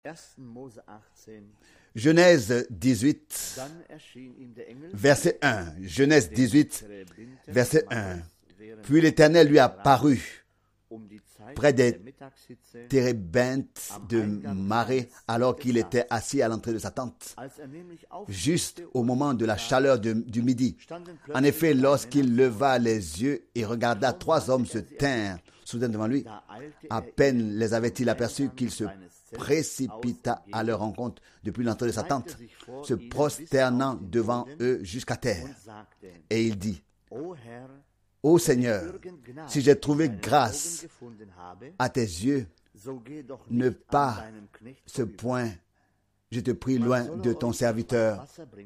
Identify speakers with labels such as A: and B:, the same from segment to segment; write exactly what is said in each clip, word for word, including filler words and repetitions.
A: Genèse dix-huit, verset un. Genèse dix-huit, verset un. Puis l'Éternel lui apparut près des térébintes de Marée, alors qu'il était assis à l'entrée de sa tente, juste au moment de la chaleur de, du midi. En effet, lorsqu'il leva les yeux et regarda, trois hommes se tinrent soudain devant lui. À peine les avait-il aperçus qu'il se précipita à leur rencontre depuis l'entrée de sa tente, se prosternant devant eux jusqu'à terre. Et il dit: Ô Seigneur, si j'ai trouvé grâce à tes yeux, ne pas ce point, je te prie, loin de ton serviteur.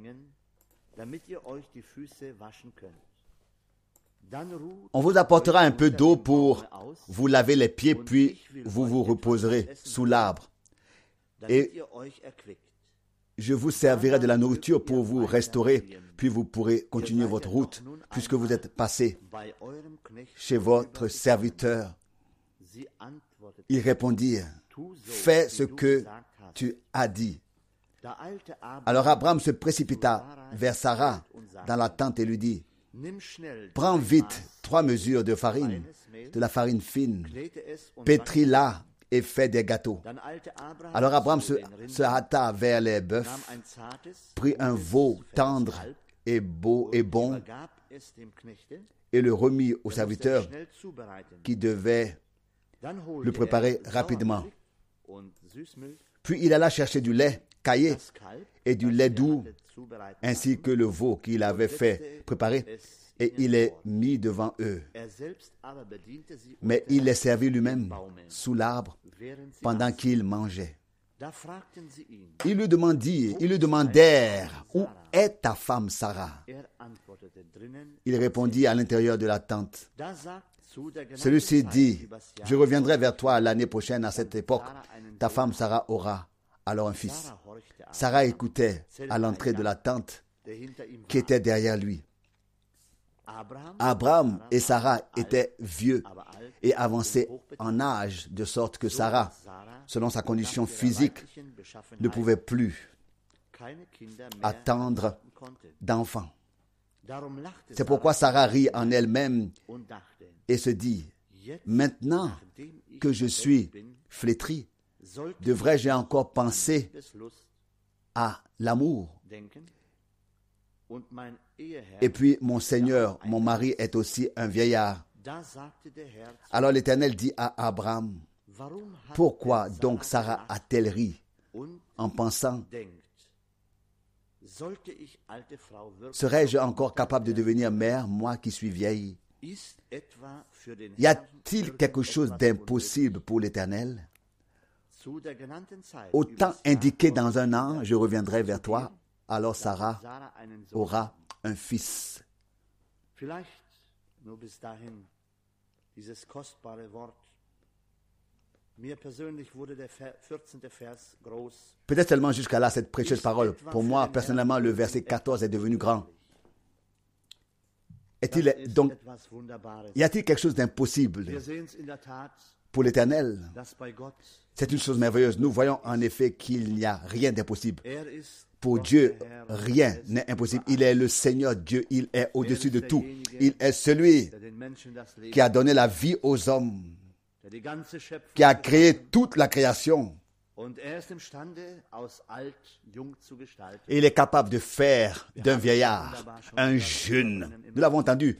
A: On vous apportera un peu d'eau pour vous laver les pieds, puis vous vous reposerez sous l'arbre. Et je vous servirai de la nourriture pour vous restaurer, puis vous pourrez continuer votre route, puisque vous êtes passé chez votre serviteur. Ils répondirent: Fais ce que tu as dit. Alors Abraham se précipita vers Sarah dans la tente et lui dit: Prends vite trois mesures de farine, de la farine fine, pétris-la et fais des gâteaux. Alors Abraham se, se hâta vers les bœufs, prit un veau tendre et beau et bon, et le remit au serviteur qui devait le préparer rapidement. Puis il alla chercher du lait caillé et du lait doux, ainsi que le veau qu'il avait fait préparer, et il les mit devant eux. Mais il les servit lui-même sous l'arbre pendant qu'ils mangeaient. Ils lui demandirent, ils lui demandèrent: Où est ta femme Sarah? Il répondit: À l'intérieur de la tente. Celui-ci dit: Je reviendrai vers toi l'année prochaine à cette époque. Ta femme Sarah aura alors un fils. Sarah écoutait à l'entrée de la tente qui était derrière lui. Abraham et Sarah étaient vieux et avancés en âge, de sorte que Sarah, selon sa condition physique, ne pouvait plus attendre d'enfant. C'est pourquoi Sarah rit en elle-même et se dit: Maintenant que je suis flétrie, devrais-je encore penser à l'amour? Et puis mon Seigneur, mon mari, est aussi un vieillard. Alors l'Éternel dit à Abraham: Pourquoi donc Sarah a-t-elle ri en pensant: Serais-je encore capable de devenir mère, moi qui suis vieille? Y a-t-il quelque chose d'impossible pour l'Éternel? Au temps indiqué dans un an, je reviendrai vers toi. Alors Sarah aura un fils. Peut-être seulement jusqu'à là, cette précieuse parole. Pour moi, personnellement, le verset quatorze est devenu grand. Est-il donc, y a-t-il quelque chose d'impossible pour l'Éternel? C'est une chose merveilleuse. Nous voyons en effet qu'il n'y a rien d'impossible. Pour Dieu, rien n'est impossible. Il est le Seigneur Dieu. Il est au-dessus de tout. Il est celui qui a donné la vie aux hommes, qui a créé toute la création. Et il est capable de faire d'un vieillard un jeune. Nous l'avons entendu.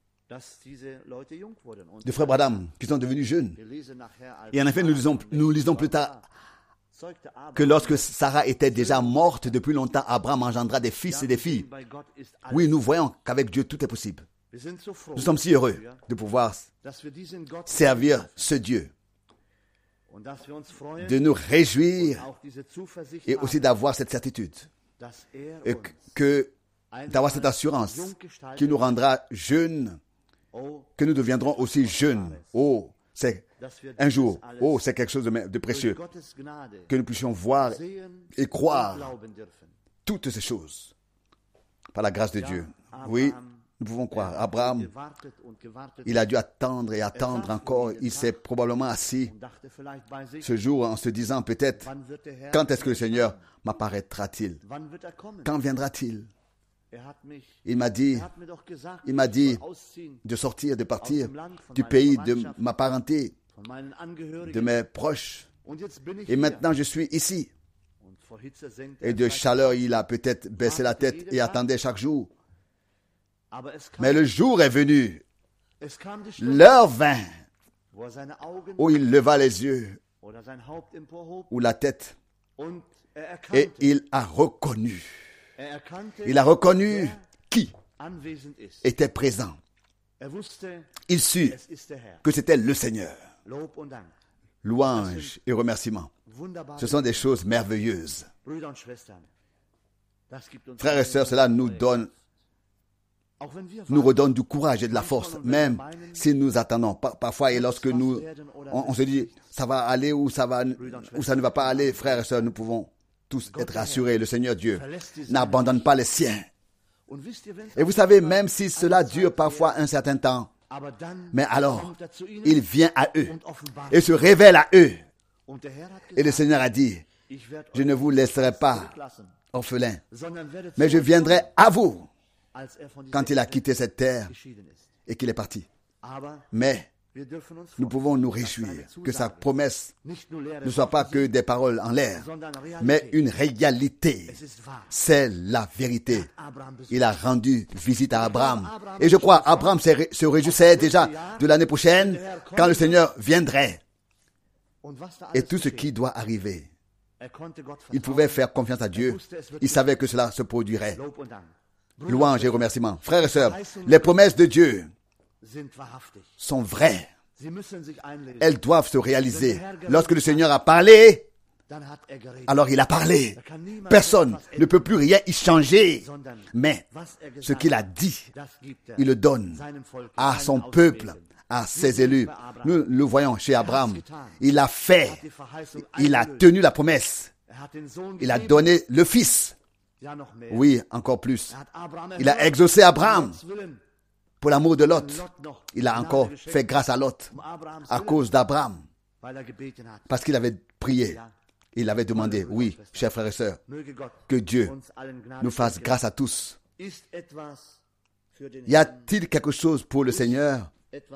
A: De frères Branham qui sont devenus jeunes. Et en effet, nous lisons, nous lisons plus tard que lorsque Sarah était déjà morte depuis longtemps, Abraham engendra des fils et des filles. Oui, nous voyons qu'avec Dieu, tout est possible. Nous sommes si heureux de pouvoir servir ce Dieu, de nous réjouir et aussi d'avoir cette certitude, et que d'avoir cette assurance qui nous rendra jeunes, que nous deviendrons aussi jeunes. Oh, c'est un jour, oh, c'est quelque chose de, de précieux, que nous puissions voir et croire toutes ces choses par la grâce de Dieu. Oui, Nous pouvons croire. Abraham, il a dû attendre et attendre encore. Il s'est probablement assis ce jour en se disant peut-être, quand est-ce que le Seigneur m'apparaîtra-t-il? Quand viendra-t-il? Il m'a dit, il m'a dit de sortir, de partir du pays de ma parenté, de mes proches. Et maintenant, je suis ici. Et de chaleur, il a peut-être baissé la tête et attendait chaque jour. Mais le jour est venu, l'heure vint, où il leva les yeux ou la tête et il a reconnu. Il a reconnu qui était présent. Il sut que c'était le Seigneur. Louange et remerciements. Ce sont des choses merveilleuses. Frères et sœurs, cela nous donne, nous redonne du courage et de la force, même si nous attendons. Parfois, et lorsque nous, on, on se dit, ça va aller ou ça va, ou ça ne va pas aller, frères et sœurs, nous pouvons tous être rassurés. Le Seigneur Dieu n'abandonne pas les siens. Et vous savez, même si cela dure parfois un certain temps, mais alors, il vient à eux et se révèle à eux. Et le Seigneur a dit, je ne vous laisserai pas orphelins, mais je viendrai à vous quand il a quitté cette terre et qu'il est parti. Mais nous pouvons nous réjouir que sa promesse ne soit pas que des paroles en l'air, mais une réalité. C'est la vérité. Il a rendu visite à Abraham. Et je crois, Abraham se réjouissait déjà de l'année prochaine quand le Seigneur viendrait. Et tout ce qui doit arriver, il pouvait faire confiance à Dieu. Il savait que cela se produirait. Louange et remerciements. Frères et sœurs, les promesses de Dieu sont vraies. Elles doivent se réaliser. Lorsque le Seigneur a parlé, alors il a parlé. Personne ne peut plus rien y changer. Mais ce qu'il a dit, il le donne à son peuple, à ses élus. Nous le voyons chez Abraham. Il a fait, il a tenu la promesse. Il a donné le Fils. Oui, encore plus. Il a exaucé Abraham. Pour l'amour de Lot, il a encore fait grâce à Lot à cause d'Abraham. Parce qu'il avait prié. Il avait demandé, oui, chers frères et sœurs, que Dieu nous fasse grâce à tous. Y a-t-il quelque chose pour le Seigneur?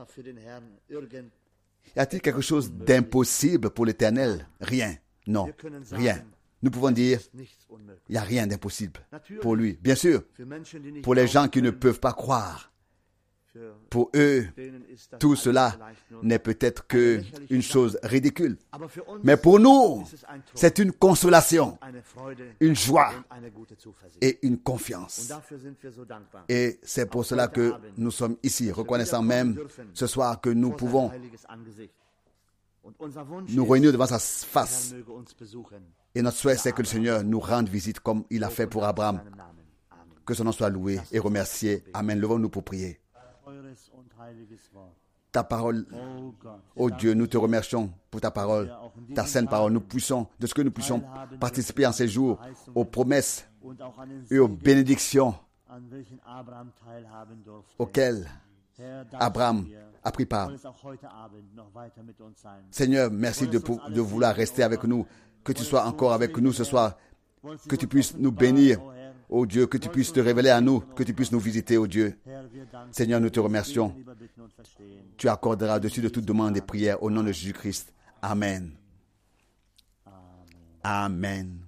A: Y a-t-il quelque chose d'impossible pour l'Éternel? Rien. Non, rien. Nous pouvons dire, il n'y a rien d'impossible pour lui. Bien sûr, pour les gens qui ne peuvent pas croire, pour eux, tout cela n'est peut-être qu'une chose ridicule. Mais pour nous, c'est une consolation, une joie et une confiance. Et c'est pour cela que nous sommes ici, reconnaissant même ce soir que nous pouvons nous réunir devant sa face. Et notre souhait, c'est que le Seigneur nous rende visite comme il a fait pour Abraham. Que son nom soit loué et remercié. Amen. Levons-nous pour prier. Ta parole, oh Dieu, nous te remercions pour ta parole, ta sainte parole. Nous puissions, de ce que nous puissions participer en ces jours aux promesses et aux bénédictions auxquelles Abraham a pris part. Seigneur, merci de, de vouloir rester avec nous, que tu sois encore avec nous ce soir, que tu puisses nous bénir, oh Dieu, que tu puisses te révéler à nous, que tu puisses nous visiter, oh Dieu. Seigneur, nous te remercions. Tu accorderas dessus de toute demande et prière au nom de Jésus-Christ. Amen. Amen.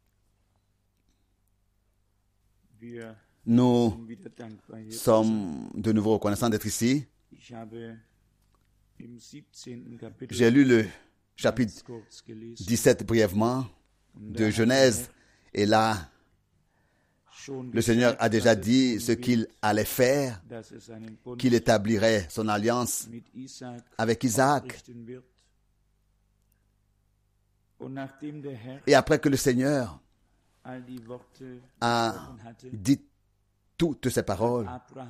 A: Nous sommes de nouveau reconnaissants d'être ici. J'ai lu le chapitre dix-sept brièvement de Genèse et là, le Seigneur a déjà dit ce qu'il allait faire, qu'il établirait son alliance avec Isaac. Et après que le Seigneur a dit toutes ces paroles,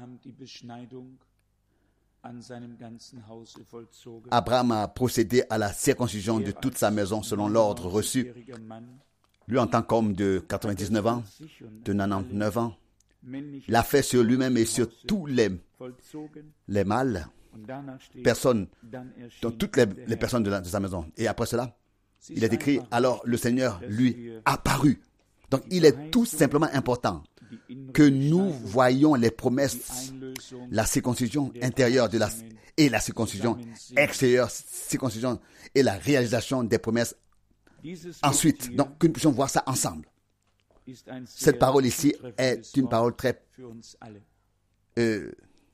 A: Abraham a procédé à la circoncision de toute sa maison selon l'ordre reçu. Lui, en tant qu'homme de quatre-vingt-dix-neuf ans, de quatre-vingt-dix-neuf ans, l'a fait sur lui-même et sur tous les, les mâles, personnes, donc toutes les, les personnes de, la, de sa maison. Et après cela, il est écrit, alors le Seigneur lui apparut. Donc il est tout simplement important que nous voyions les promesses, la circoncision intérieure de la, et la circoncision extérieure, circoncision et la réalisation des promesses ensuite. Donc que nous puissions voir ça ensemble. Cette parole ici est une parole très euh,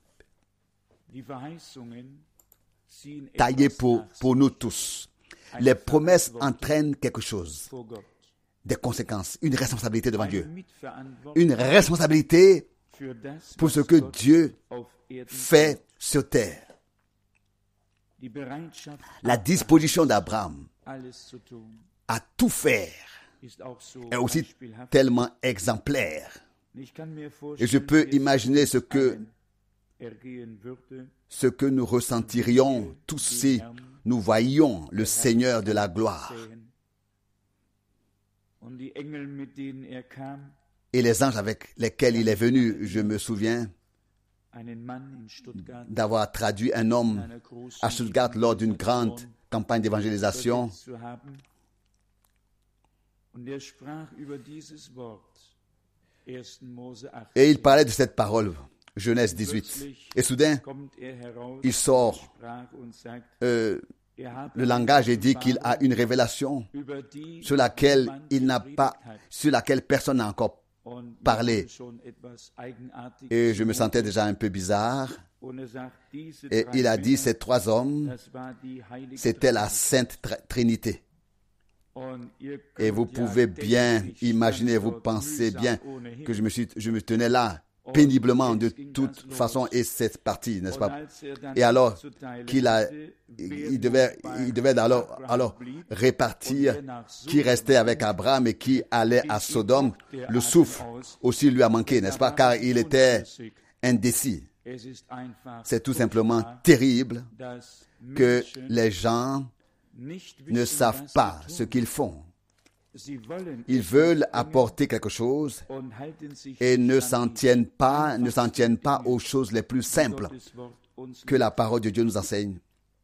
A: taillée pour, pour nous tous. Les promesses entraînent quelque chose, des conséquences, une responsabilité devant Dieu. Une responsabilité pour ce que Dieu fait sur terre. La disposition d'Abraham à tout faire est aussi tellement exemplaire. Et je peux imaginer ce que, ce que nous ressentirions tous si nous voyions le Seigneur de la gloire. Et les anges avec lesquels il est venu, je me souviens d'avoir traduit un homme à Stuttgart lors d'une grande campagne d'évangélisation. Et il parlait de cette parole, Genèse dix-huit. Et soudain, il sort euh, le langage et dit qu'il a une révélation sur laquelle il n'a pas, sur laquelle personne n'a encore parlé. Et je me sentais déjà un peu bizarre. Et il a dit, ces trois hommes, c'était la Sainte Trinité. Et vous pouvez bien imaginer, vous pensez bien que je me, suis, je me tenais là péniblement de toute façon et cette partie, n'est-ce pas? Et alors qu'il a, il devait, il devait alors, alors répartir qui restait avec Abraham et qui allait à Sodome. Le souffle aussi lui a manqué, n'est-ce pas? Car il était indécis. C'est tout simplement terrible que les gens ne savent pas ce qu'ils font. Ils veulent apporter quelque chose et ne s'en tiennent pas, ne s'en tiennent pas aux choses les plus simples que la parole de Dieu nous enseigne.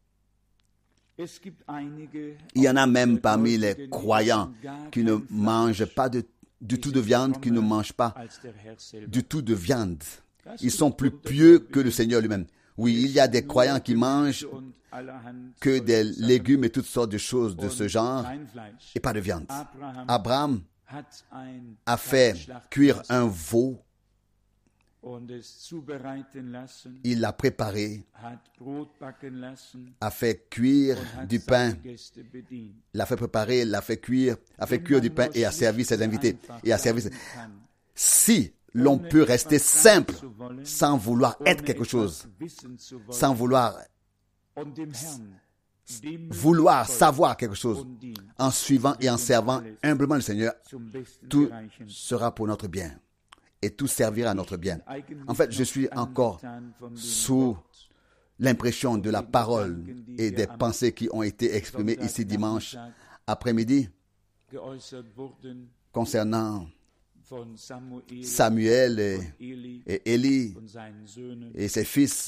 A: Il y en a même parmi les croyants qui ne mangent pas de, du tout de viande, qui ne mangent pas du tout de viande. Ils sont plus pieux que le Seigneur lui-même. Oui, il y a des croyants qui mangent que des légumes et toutes sortes de choses de ce genre et pas de viande. Abraham a fait cuire un veau. Il l'a préparé, a fait cuire du pain, l'a fait préparer, l'a fait cuire, a fait cuire du pain et a servi ses invités. Et a servi ses... Si l'on peut rester simple sans vouloir être quelque chose, sans vouloir vouloir savoir quelque chose, en suivant et en servant humblement le Seigneur, tout sera pour notre bien et tout servira à notre bien. En fait, je suis encore sous l'impression de la parole et des pensées qui ont été exprimées ici dimanche après-midi concernant Samuel et, et Élie et ses fils.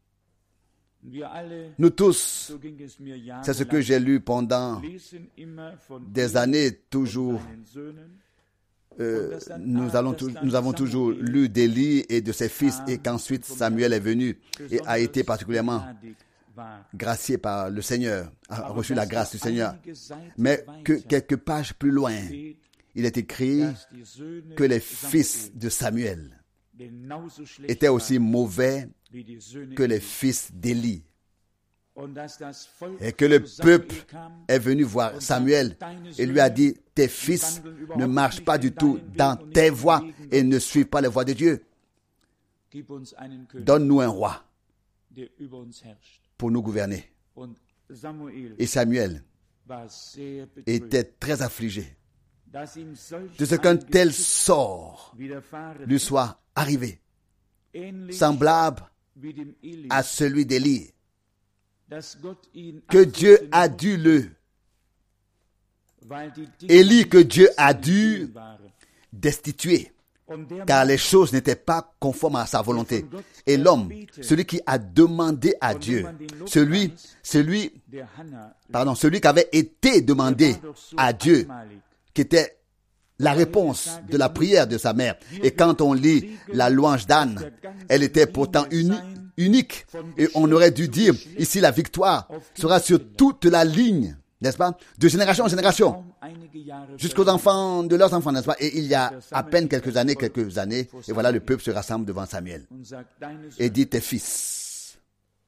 A: Nous tous, c'est ce que j'ai lu pendant des années, toujours. Euh, nous, allons, nous avons toujours lu d'Élie et de ses fils, et qu'ensuite Samuel est venu et a été particulièrement gracié par le Seigneur, a reçu la grâce du Seigneur. Mais que quelques pages plus loin, il est écrit que les fils de Samuel étaient aussi mauvais que les fils d'Élie. Et que le peuple est venu voir Samuel et lui a dit, tes fils ne marchent pas du tout dans tes voies et ne suivent pas les voies de Dieu. Donne-nous un roi pour nous gouverner. Et Samuel était très affligé de ce qu'un tel sort lui soit arrivé, semblable à celui d'Élie, que Dieu a dû le Élie que Dieu a dû destituer car les choses n'étaient pas conformes à sa volonté. Et l'homme, celui qui a demandé à Dieu, celui, celui, pardon, celui qui avait été demandé à Dieu, qui était la réponse de la prière de sa mère. Et quand on lit la louange d'Anne, elle était pourtant uni, unique. Et on aurait dû dire, ici la victoire sera sur toute la ligne, n'est-ce pas, de génération en génération, jusqu'aux enfants de leurs enfants, n'est-ce pas. Et il y a à peine quelques années, quelques années, et voilà, le peuple se rassemble devant Samuel et dit, tes fils.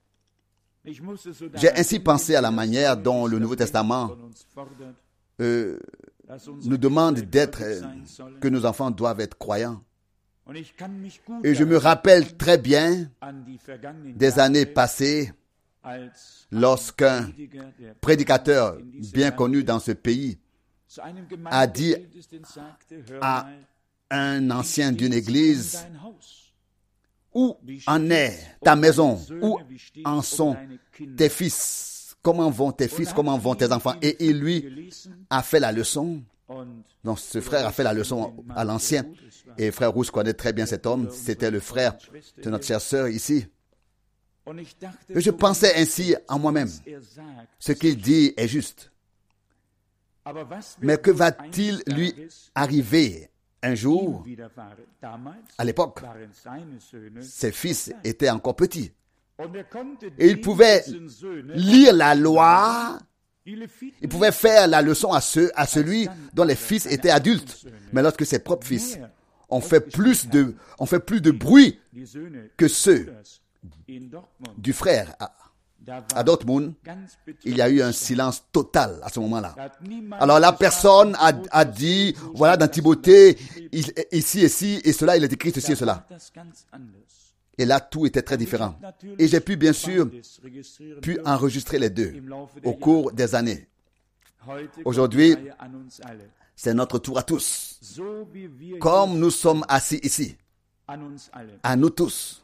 A: J'ai ainsi pensé à la manière dont le Nouveau Testament euh, nous demande d'être, euh, que nos enfants doivent être croyants. Et je me rappelle très bien des années passées lorsqu'un prédicateur bien connu dans ce pays a dit à un ancien d'une église, où en est ta maison, où en sont tes fils? Comment vont tes fils, comment vont tes enfants? Et il lui a fait la leçon. Donc ce frère a fait la leçon à l'ancien. Et frère Rousse connaît très bien cet homme. C'était le frère de notre chère sœur ici. Et je pensais ainsi en moi-même. Ce qu'il dit est juste. Mais que va-t-il lui arriver un jour? À l'époque, ses fils étaient encore petits. Et il pouvait lire la loi, il pouvait faire la leçon à, ceux, à celui dont les fils étaient adultes. Mais lorsque ses propres fils ont fait plus de, ont fait plus de bruit que ceux du frère à, à Dortmund, il y a eu un silence total à ce moment-là. Alors la personne a, a dit, voilà dans Timothée, ici, ici, et cela, il est écrit ceci et cela. Et là, tout était très différent. Et j'ai pu, bien sûr, pu enregistrer les deux au cours des années. Aujourd'hui, c'est notre tour à tous. Comme nous sommes assis ici, à nous tous.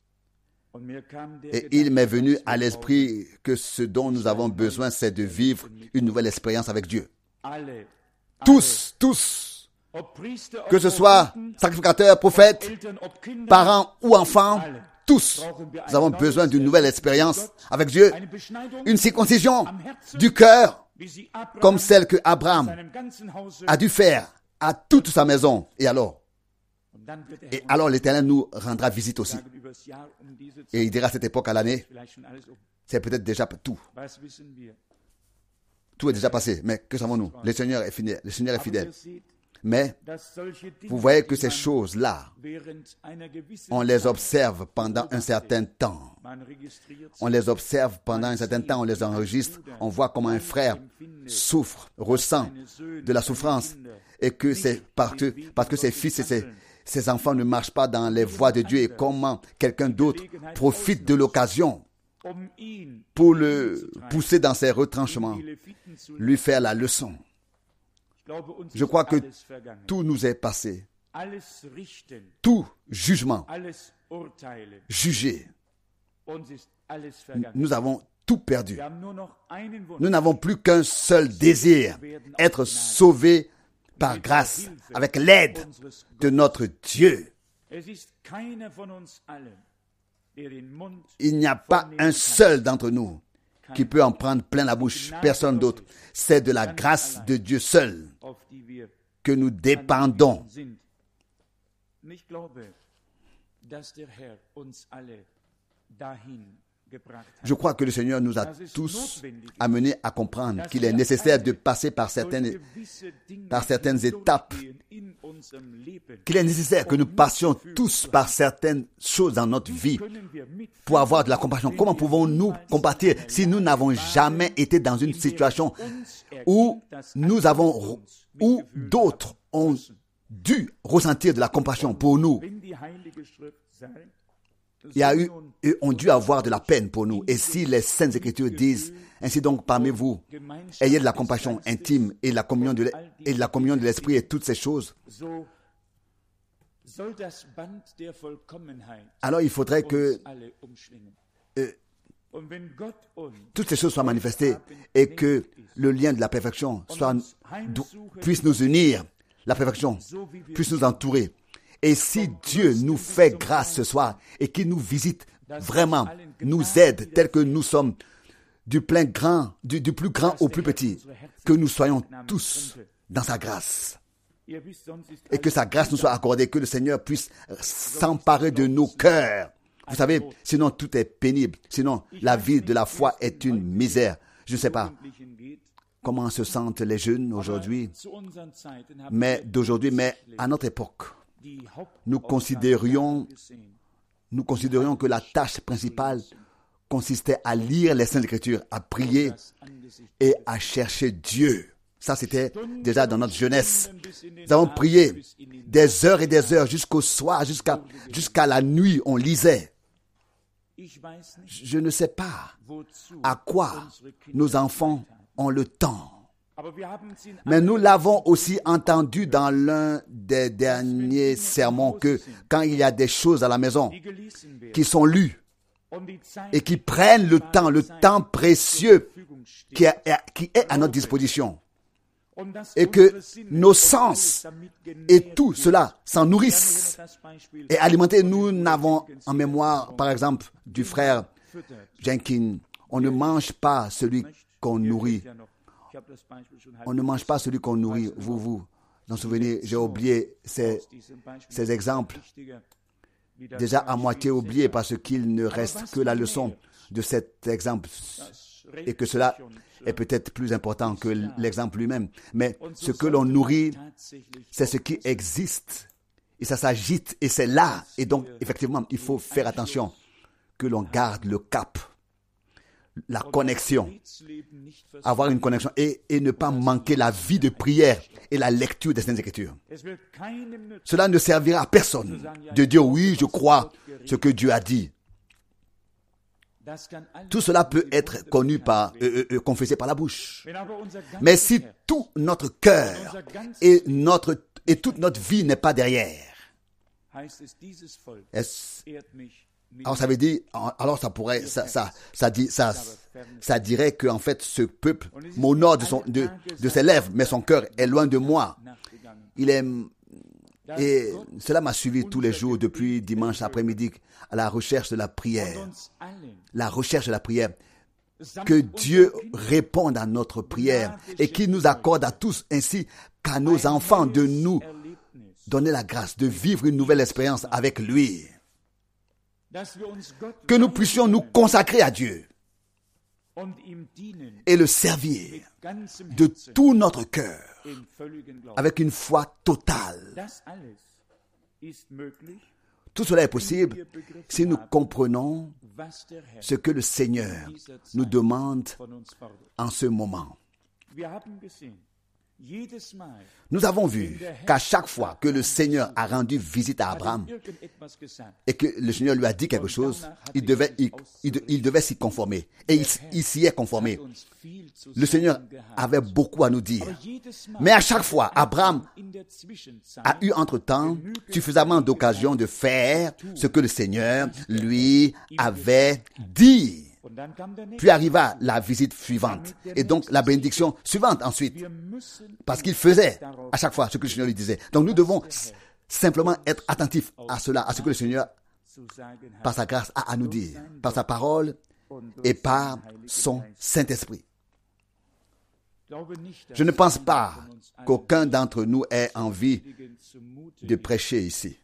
A: Et il m'est venu à l'esprit que ce dont nous avons besoin, c'est de vivre une nouvelle expérience avec Dieu. Tous, tous. Que ce soit sacrificateurs, prophètes, parents ou enfants, tous, nous avons besoin d'une nouvelle expérience avec Dieu. Une circoncision du cœur, comme celle que Abraham a dû faire à toute sa maison. Et alors, et alors l'Éternel nous rendra visite aussi. Et il dira à cette époque à l'année, c'est peut-être déjà tout. Tout est déjà passé. Mais que savons-nous? Le Seigneur est fidèle. Le Seigneur est fidèle. Mais vous voyez que ces choses-là, on les observe pendant un certain temps. On les observe pendant un certain temps, on les enregistre. On voit comment un frère souffre, ressent de la souffrance. Et que c'est parce que, parce que ses fils et ses, ses enfants ne marchent pas dans les voies de Dieu. Et comment quelqu'un d'autre profite de l'occasion pour le pousser dans ses retranchements, lui faire la leçon. Je crois que tout nous est passé. Tout jugement, jugé. Nous avons tout perdu. Nous n'avons plus qu'un seul désir, être sauvés par grâce, avec l'aide de notre Dieu. Il n'y a pas un seul d'entre nous qui peut en prendre plein la bouche, personne d'autre. C'est de la grâce de Dieu seul que nous dépendons. Je crois que le Seigneur nous a tous amenés à comprendre qu'il est nécessaire de passer par certaines, par certaines étapes, qu'il est nécessaire que nous passions tous par certaines choses dans notre vie pour avoir de la compassion. Comment pouvons-nous compatir si nous n'avons jamais été dans une situation où nous avons, où d'autres ont dû ressentir de la compassion pour nous? Il y a eu, et ont dû avoir de la peine pour nous. Et si les Saintes Écritures disent, ainsi donc parmi vous, ayez de la compassion intime et, la communion de, et de la communion de l'Esprit et toutes ces choses, alors il faudrait que euh, toutes ces choses soient manifestées et que le lien de la perfection soit, puisse nous unir, la perfection puisse nous entourer. Et si Dieu nous fait grâce ce soir et qu'il nous visite vraiment, nous aide tel que nous sommes, du plein grand, du, du plus grand au plus petit, que nous soyons tous dans sa grâce. Et que sa grâce nous soit accordée, que le Seigneur puisse s'emparer de nos cœurs. Vous savez, sinon tout est pénible. Sinon, la vie de la foi est une misère. Je ne sais pas comment se sentent les jeunes aujourd'hui, mais d'aujourd'hui, mais à notre époque, nous considérions, nous considérions que la tâche principale consistait à lire les Saintes Écritures, à prier et à chercher Dieu. Ça, c'était déjà dans notre jeunesse. Nous avons prié des heures et des heures jusqu'au soir, jusqu'à jusqu'à la nuit, on lisait. Je ne sais pas à quoi nos enfants ont le temps. Mais nous l'avons aussi entendu dans l'un des derniers sermons que quand il y a des choses à la maison qui sont lues et qui prennent le temps, le temps précieux qui est, qui est à notre disposition, et que nos sens et tout cela s'en nourrissent et alimentés. Nous n'avons en mémoire, par exemple, du frère Jenkins, on ne mange pas celui qu'on nourrit. On ne mange pas celui qu'on nourrit. Vous, vous, vous en souvenez, j'ai oublié ces, ces exemples. Déjà à moitié oublié parce qu'il ne reste que la leçon de cet exemple et que cela est peut-être plus important que l'exemple lui-même. Mais ce que l'on nourrit, c'est ce qui existe. Et ça s'agite et c'est là. Et donc, effectivement, il faut faire attention que l'on garde le cap, la connexion, avoir une connexion et, et ne pas manquer la vie de prière et la lecture des Saintes Écritures. Cela ne servira à personne de dire oui, je crois ce que Dieu a dit. Tout cela peut être connu par, euh, euh, confessé par la bouche. Mais si tout notre cœur et, notre, et toute notre vie n'est pas derrière, alors ça veut dire, alors ça pourrait, ça, ça, ça, dit, ça, ça dirait que en fait ce peuple m'honore de, son, de, de ses lèvres, mais son cœur est loin de moi. Il est, et cela m'a suivi tous les jours depuis dimanche après-midi à la recherche de la prière. La recherche de la prière. Que Dieu réponde à notre prière et qu'il nous accorde à tous ainsi qu'à nos enfants de nous donner la grâce de vivre une nouvelle expérience avec lui. Que nous puissions nous consacrer à Dieu et le servir de tout notre cœur avec une foi totale. Tout cela est possible si nous comprenons ce que le Seigneur nous demande en ce moment. Nous avons vu qu'à chaque fois que le Seigneur a rendu visite à Abraham et que le Seigneur lui a dit quelque chose, il devait, il, il, il devait s'y conformer. Et il, il s'y est conformé. Le Seigneur avait beaucoup à nous dire. Mais à chaque fois, Abraham a eu entre-temps suffisamment d'occasions de faire ce que le Seigneur lui avait dit. Puis arriva la visite suivante et donc la bénédiction suivante ensuite, parce qu'il faisait à chaque fois ce que le Seigneur lui disait. Donc nous devons simplement être attentifs à cela, à ce que le Seigneur, par sa grâce, a à nous dire, par sa parole et par son Saint-Esprit. Je ne pense pas qu'aucun d'entre nous ait envie de prêcher ici.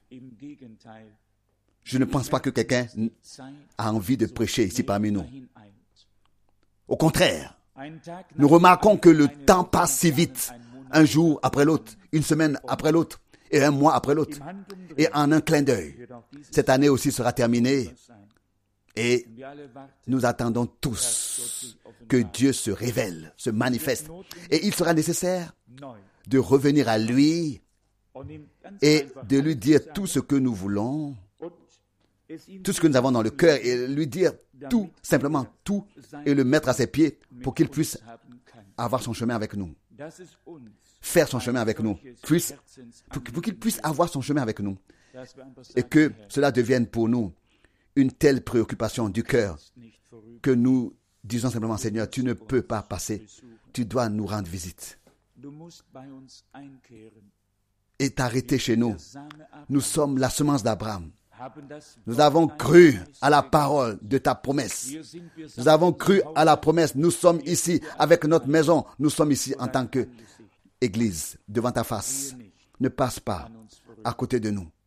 A: Je ne pense pas que quelqu'un a envie de prêcher ici parmi nous. Au contraire, nous remarquons que le temps passe si vite, un jour après l'autre, une semaine après l'autre, et un mois après l'autre. Et en un clin d'œil, cette année aussi sera terminée. Et nous attendons tous que Dieu se révèle, se manifeste. Et il sera nécessaire de revenir à lui et de lui dire tout ce que nous voulons, tout ce que nous avons dans le cœur, et lui dire tout, simplement tout, et le mettre à ses pieds pour qu'il puisse avoir son chemin avec nous. Faire son chemin avec nous. Puisse, pour, pour qu'il puisse avoir son chemin avec nous. Et que cela devienne pour nous une telle préoccupation du cœur que nous disons simplement, Seigneur, tu ne peux pas passer, tu dois nous rendre visite. est arrêté chez nous. Nous sommes la semence d'Abraham. Nous avons cru à la parole de ta promesse. Nous avons cru à la promesse. Nous sommes ici avec notre maison. Nous sommes ici en tant qu'Église devant ta face. Ne passe pas à côté de nous.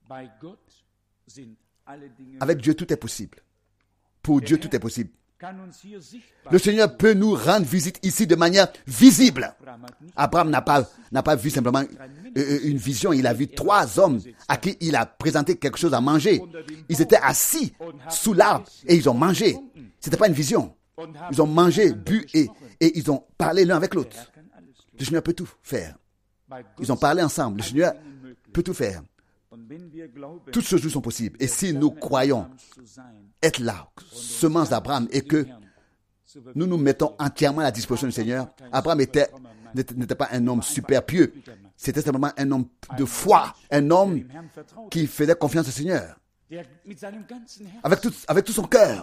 A: Avec Dieu, tout est possible. Pour Dieu, tout est possible. Le Seigneur peut nous rendre visite ici de manière visible. Abraham n'a pas, n'a pas vu simplement une vision. Il a vu trois hommes à qui il a présenté quelque chose à manger. Ils étaient assis sous l'arbre et ils ont mangé. Ce n'était pas une vision. Ils ont mangé, bu et, et ils ont parlé l'un avec l'autre. Le Seigneur peut tout faire. Ils ont parlé ensemble. Le Seigneur peut tout faire. Toutes ces choses sont possibles. Et si nous croyons être là, semence d'Abraham, et que nous nous mettons entièrement à la disposition du Seigneur, Abraham était, n'était pas un homme super pieux. C'était simplement un homme de foi, un homme qui faisait confiance au Seigneur, avec tout, avec tout son cœur.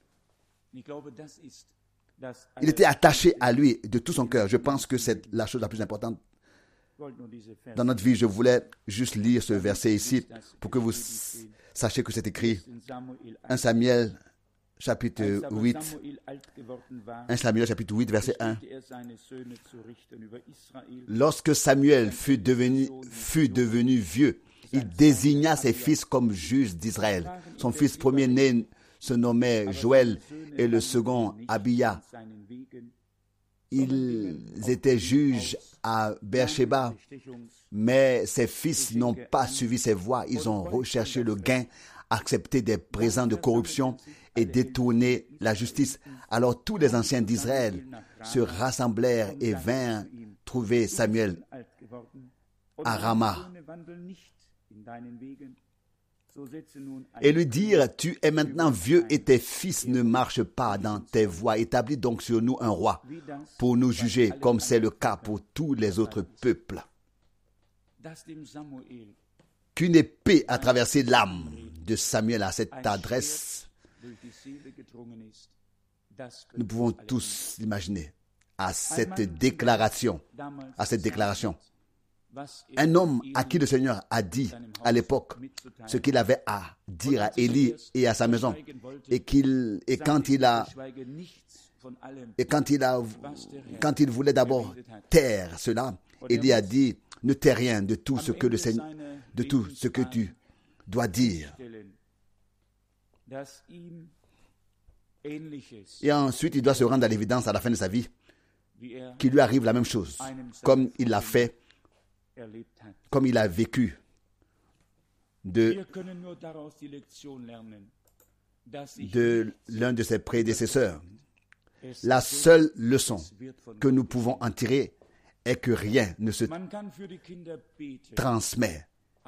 A: Il était attaché à lui de tout son cœur. Je pense que c'est la chose la plus importante dans notre vie. Je voulais juste lire ce verset ici pour que vous sachiez que c'est écrit. un Samuel chapitre huit. un Samuel chapitre huit, verset un. Lorsque Samuel fut devenu, fut devenu vieux, il désigna ses fils comme juges d'Israël. Son fils premier-né se nommait Joël et le second Abia. Ils étaient juges à Beersheba, mais ses fils n'ont pas suivi ses voies. Ils ont recherché le gain, accepté des présents de corruption et détourné la justice. Alors tous les anciens d'Israël se rassemblèrent et vinrent trouver Samuel à Rama et lui dire: tu es maintenant vieux et tes fils ne marchent pas dans tes voies. Établis donc sur nous un roi pour nous juger, comme c'est le cas pour tous les autres peuples. Qu'une épée a traversé l'âme de Samuel à cette adresse, nous pouvons tous l'imaginer, à cette déclaration, à cette déclaration. Un homme à qui le Seigneur a dit à l'époque ce qu'il avait à dire à Élie et à sa maison, et qu'il et quand il a et quand il a quand il voulait d'abord taire cela, Élie a dit: ne tais rien de tout ce que le Seigneur, de tout ce que tu dois dire. Et ensuite, il doit se rendre à l'évidence à la fin de sa vie qu'il lui arrive la même chose, comme il l'a fait, comme il a vécu de, de l'un de ses prédécesseurs. La seule leçon que nous pouvons en tirer est que rien ne se transmet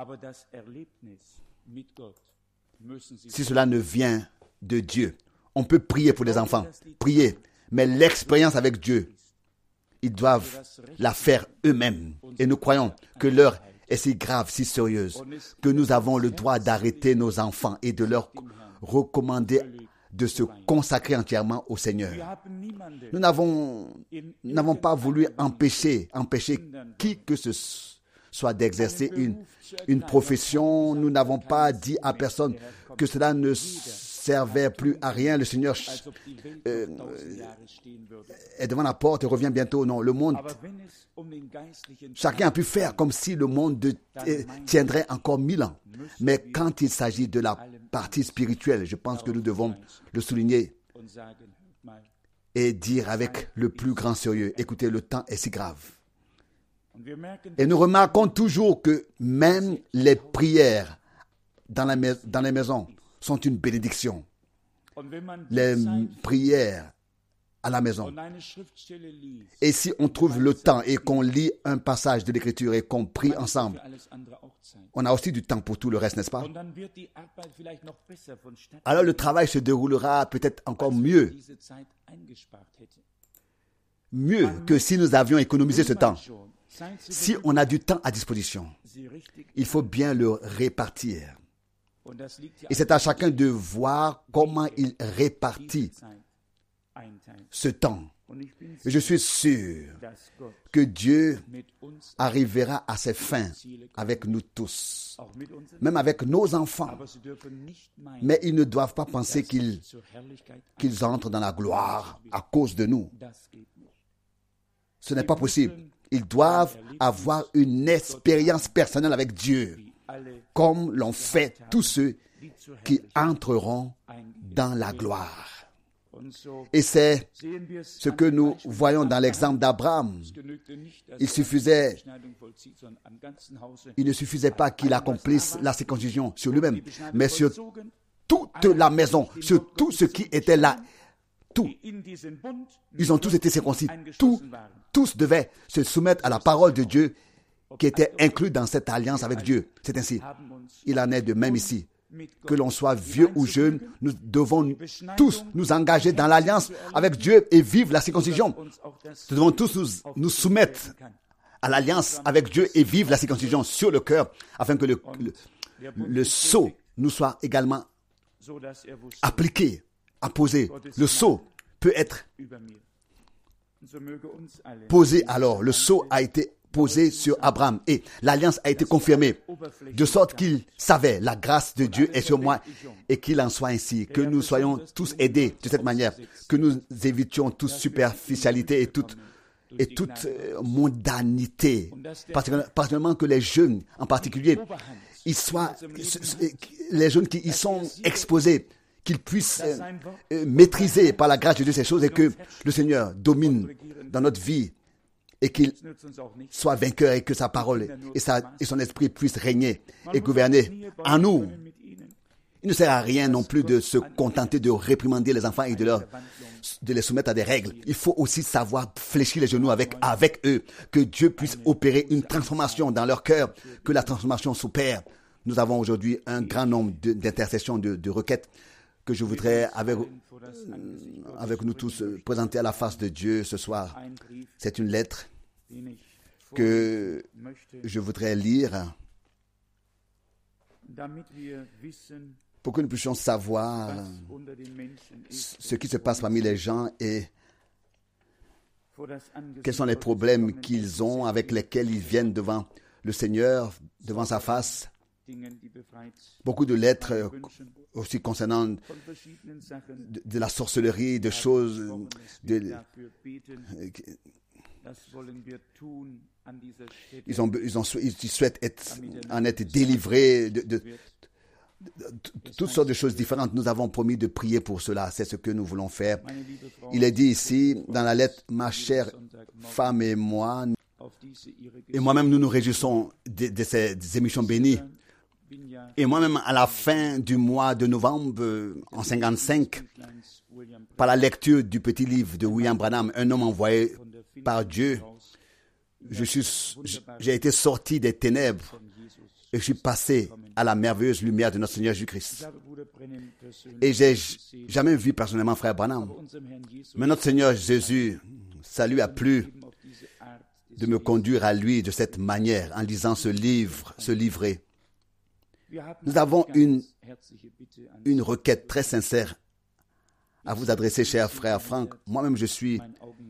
A: si cela ne vient de Dieu. On peut prier pour les enfants, prier, mais l'expérience avec Dieu, ils doivent la faire eux-mêmes. Et nous croyons que l'heure est si grave, si sérieuse, que nous avons le droit d'arrêter nos enfants et de leur recommander de se consacrer entièrement au Seigneur. Nous n'avons, n'avons pas voulu empêcher, empêcher qui que ce soit d'exercer une, une profession. Nous n'avons pas dit à personne que cela ne servait plus à rien. Le Seigneur euh, est devant la porte et revient bientôt. Non, le monde, chacun a pu faire comme si le monde de, euh, tiendrait encore mille ans. Mais quand il s'agit de la partie spirituelle, je pense que nous devons le souligner et dire avec le plus grand sérieux: écoutez, le temps est si grave. Et nous remarquons toujours que même les prières dans, la, dans les maisons sont une bénédiction. Les prières à la maison. Et si on trouve le temps et qu'on lit un passage de l'Écriture et qu'on prie ensemble, on a aussi du temps pour tout le reste, n'est-ce pas? Alors le travail se déroulera peut-être encore mieux. Mieux que si nous avions économisé ce temps. Si on a du temps à disposition, il faut bien le répartir. Et c'est à chacun de voir comment il répartit ce temps Et je suis sûr que Dieu arrivera à ses fins avec nous tous, même avec nos enfants. Mais ils ne doivent pas penser qu'ils, qu'ils entrent dans la gloire à cause de nous. Ce n'est pas possible. Ils doivent avoir une expérience personnelle avec Dieu, comme l'ont fait tous ceux qui entreront dans la gloire. Et c'est ce que nous voyons dans l'exemple d'Abraham. Il suffisait, il ne suffisait pas qu'il accomplisse la circoncision sur lui-même, mais sur toute la maison, sur tout ce qui était là. Tout. Ils ont tous été circoncis. Tout, tous devaient se soumettre à la parole de Dieu qui était inclus dans cette alliance avec Dieu. C'est ainsi. Il en est de même ici. Que l'on soit vieux ou jeune, nous devons tous nous engager dans l'alliance avec Dieu et vivre la circoncision. Nous devons tous nous, nous soumettre à l'alliance avec Dieu et vivre la circoncision sur le cœur, afin que le, le, le sceau nous soit également appliqué, apposé. Le sceau peut être posé alors. Le sceau a été posé sur Abraham et l'alliance a été confirmée, de sorte qu'il savait la grâce de Dieu est sur moi et qu'il en soit ainsi, que nous soyons tous aidés de cette manière, que nous évitions toute superficialité et toute, et toute mondanité, particulièrement que les jeunes en particulier, ils soient, les jeunes qui y sont exposés, qu'ils puissent euh, maîtriser par la grâce de Dieu ces choses et que le Seigneur domine dans notre vie et qu'il soit vainqueur et que sa parole et, sa, et son esprit puissent régner et gouverner en nous. Il ne sert à rien non plus de se contenter de réprimander les enfants et de, leur, de les soumettre à des règles. Il faut aussi savoir fléchir les genoux avec, avec eux, que Dieu puisse opérer une transformation dans leur cœur, que la transformation s'opère. Nous avons aujourd'hui un grand nombre de, d'intercessions, de, de requêtes que je voudrais avec, avec nous tous présenter à la face de Dieu ce soir. C'est une lettre que je voudrais lire pour que nous puissions savoir ce qui se passe parmi les gens et quels sont les problèmes qu'ils ont, avec lesquels ils viennent devant le Seigneur, devant sa face. Beaucoup de lettres aussi concernant de, de la sorcellerie, de choses, de, ils, ont, ils, ont, ils souhaitent être, en être délivrés de, de, de, de toutes sortes de choses différentes. Nous avons promis de prier pour cela, c'est ce que nous voulons faire. Il est dit ici dans la lettre, ma chère femme et moi, et moi-même nous nous réjouissons de, de ces des émissions bénies. Et moi-même, à la fin du mois de novembre, en cinquante-cinq, par la lecture du petit livre de William Branham, un homme envoyé par Dieu, je suis, j'ai été sorti des ténèbres et je suis passé à la merveilleuse lumière de notre Seigneur Jésus-Christ. Et j'ai jamais vu personnellement frère Branham. Mais notre Seigneur Jésus, ça lui a plu de me conduire à lui de cette manière, en lisant ce livre, ce livret. Nous avons une, une requête très sincère à vous adresser, cher frère Franck. Moi-même, je suis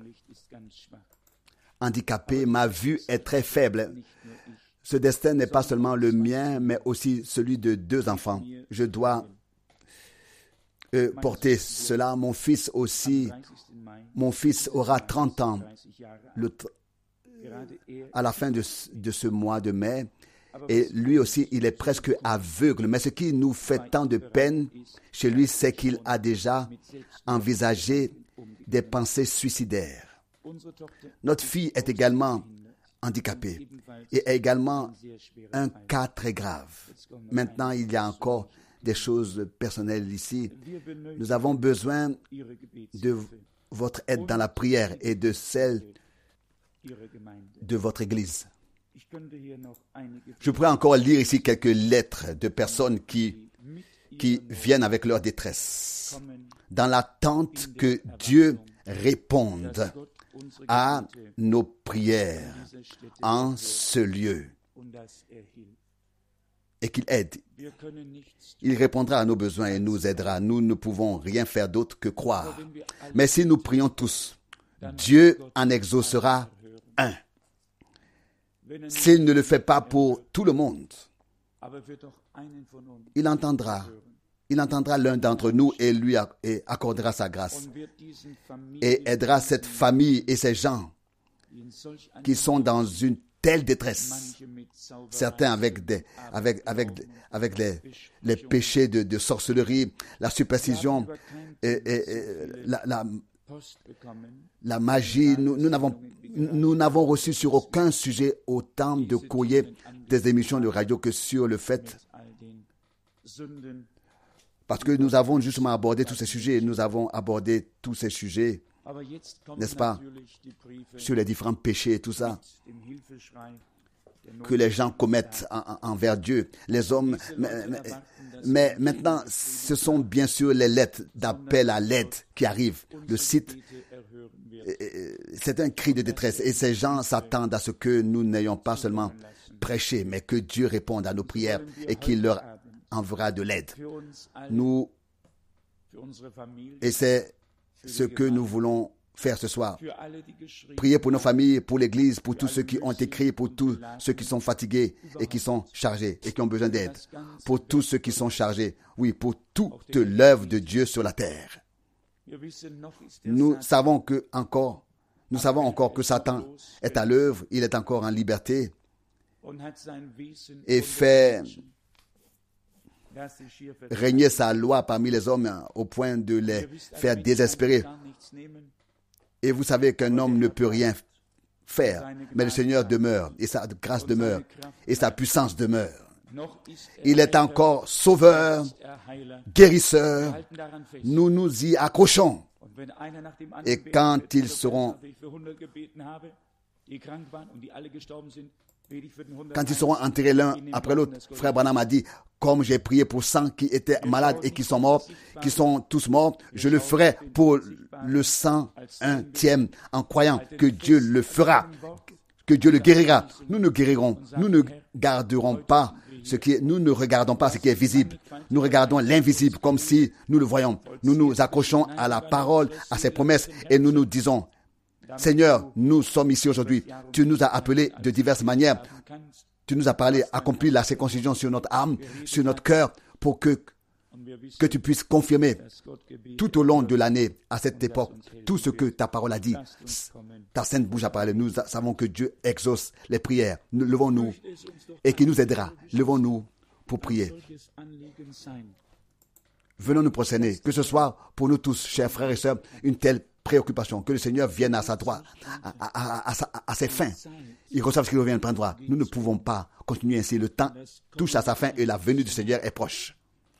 A: handicapé. Ma vue est très faible. Ce destin n'est pas seulement le mien, mais aussi celui de deux enfants. Je dois euh, porter cela. Mon fils aussi. Mon fils aura trente ans le, à la fin de, de ce mois de mai. Et lui aussi, il est presque aveugle. Mais ce qui nous fait tant de peine chez lui, c'est qu'il a déjà envisagé des pensées suicidaires. Notre fille est également handicapée et a également un cas très grave. Maintenant, il y a encore des choses personnelles ici. Nous avons besoin de votre aide dans la prière et de celle de votre Église. Je pourrais encore lire ici quelques lettres de personnes qui, qui viennent avec leur détresse, dans l'attente que Dieu réponde à nos prières en ce lieu et qu'il aide. Il répondra à nos besoins et nous aidera. Nous ne pouvons rien faire d'autre que croire. Mais si nous prions tous Dieu en exaucera un. S'il ne le fait pas pour tout le monde, il entendra. Il entendra l'un d'entre nous et lui accordera sa grâce et aidera cette famille et ces gens qui sont dans une telle détresse. Certains avec des, avec, avec, avec les, les péchés de, de sorcellerie, la superstition, et, et, et la, la, la magie. Nous, nous n'avons, nous n'avons reçu sur aucun sujet autant de courriers des émissions de radio que sur le fait, parce que nous avons justement abordé tous ces sujets. Nous avons abordé tous ces sujets, n'est-ce pas, sur les différents péchés et tout ça que les gens commettent en, en, envers Dieu, les hommes. Mais, mais, mais maintenant, ce sont bien sûr les lettres d'appel à l'aide qui arrivent. Le site, c'est un cri de détresse et ces gens s'attendent à ce que nous n'ayons pas seulement prêché, mais que Dieu réponde à nos prières et qu'il leur enverra de l'aide. Nous, et c'est ce que nous voulons faire ce soir. Prier pour nos familles, pour l'Église, pour tous ceux qui ont écrit, pour tous ceux qui sont fatigués et qui sont chargés et qui ont besoin d'aide. Pour tous ceux qui sont chargés, oui, pour toute l'œuvre de Dieu sur la terre. Nous savons que encore, nous savons encore que Satan est à l'œuvre, il est encore en liberté et fait régner sa loi parmi les hommes au point de les faire désespérer. Et vous savez qu'un homme ne peut rien faire, mais le Seigneur demeure, et sa grâce demeure, et sa puissance demeure. Il est encore sauveur, guérisseur. Nous nous y accrochons. Et quand ils seront Quand ils seront enterrés l'un après l'autre, frère Branham a dit, comme j'ai prié pour cent qui étaient malades et qui sont morts, qui sont tous morts, je le ferai pour le cent unième en croyant que Dieu le fera, que Dieu le guérira. Nous ne guérirons, nous ne garderons pas ce qui est, nous ne regardons pas ce qui est visible. Nous regardons l'invisible comme si nous le voyons. Nous nous accrochons à la parole, à ses promesses et nous nous disons, Seigneur, nous sommes ici aujourd'hui. Tu nous as appelés de diverses manières. Tu nous as parlé, accompli la circoncision sur notre âme, sur notre cœur, pour que, que tu puisses confirmer tout au long de l'année, à cette époque, tout ce que ta parole a dit. Ta sainte bouche a parlé. Nous savons que Dieu exauce les prières. Nous, levons-nous et qui nous aidera. Levons-nous pour prier. Venons nous prosterner. Que ce soit pour nous tous, chers frères et sœurs, une telle préoccupation, que le Seigneur vienne à sa droite, à, à, à, à, à ses fins. Il reçoit ce qu'il vient de prendre droit. Nous ne pouvons pas continuer ainsi. Le temps touche à sa fin et la venue du Seigneur est proche.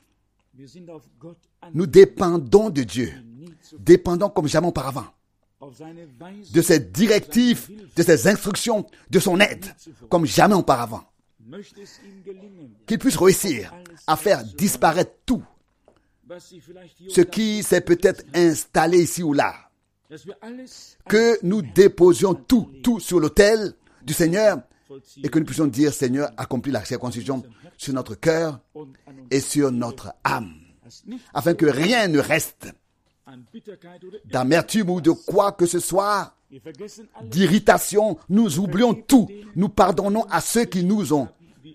A: Nous dépendons de Dieu. Dépendons comme jamais auparavant. De ses directives, de ses instructions, de son aide, comme jamais auparavant. Qu'il puisse réussir à faire disparaître tout ce qui s'est peut-être installé ici ou là. Que nous déposions tout, tout sur l'autel du Seigneur et que nous puissions dire, Seigneur, accomplis la circoncision sur notre cœur et sur notre âme, afin que rien ne reste d'amertume ou de quoi que ce soit, d'irritation. Nous oublions tout. Nous pardonnons à ceux qui nous ont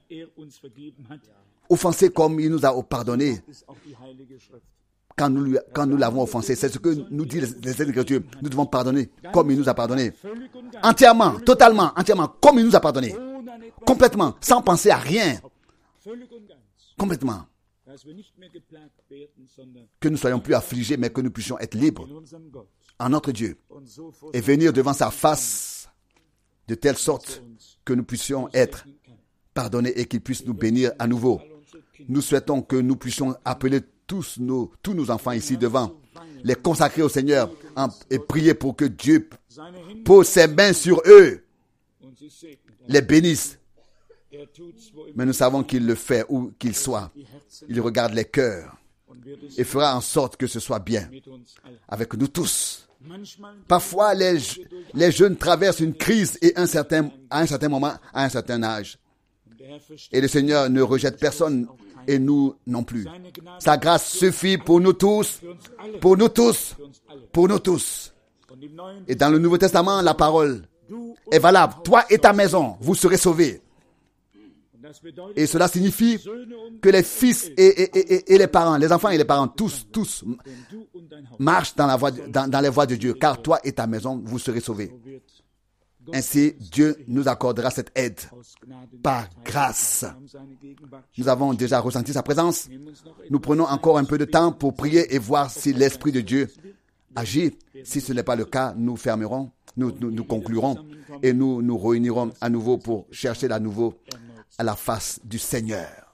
A: offensés comme il nous a pardonné. Quand nous, lui, quand nous l'avons offensé, c'est ce que nous dit les, les Écritures. Nous devons pardonner comme il nous a pardonné. Entièrement, totalement, entièrement, comme il nous a pardonné. Complètement, sans penser à rien. Complètement. Que nous ne soyons plus affligés, mais que nous puissions être libres en notre Dieu et venir devant sa face de telle sorte que nous puissions être pardonnés et qu'il puisse nous bénir à nouveau. Nous souhaitons que nous puissions appeler tous nos, tous nos enfants ici devant, les consacrer au Seigneur et prier pour que Dieu pose ses mains sur eux, les bénisse. Mais nous savons qu'il le fait où qu'il soit. Il regarde les cœurs et fera en sorte que ce soit bien avec nous tous. Parfois, les, les jeunes traversent une crise et un certain, à un certain moment, à un certain âge. Et le Seigneur ne rejette personne et nous non plus. Sa grâce suffit pour nous tous, pour nous tous, pour nous tous. Et dans le Nouveau Testament, la parole est valable. Toi et ta maison, vous serez sauvés. Et cela signifie que les fils et, et, et, et les parents, les enfants et les parents, tous, tous marchent dans, la voie, dans, dans les voies de Dieu. Car toi et ta maison, vous serez sauvés. Ainsi, Dieu nous accordera cette aide par grâce. Nous avons déjà ressenti sa présence. Nous prenons encore un peu de temps pour prier et voir si l'Esprit de Dieu agit. Si ce n'est pas le cas, nous fermerons, nous, nous, nous conclurons et nous nous réunirons à nouveau pour chercher à nouveau à la face du Seigneur.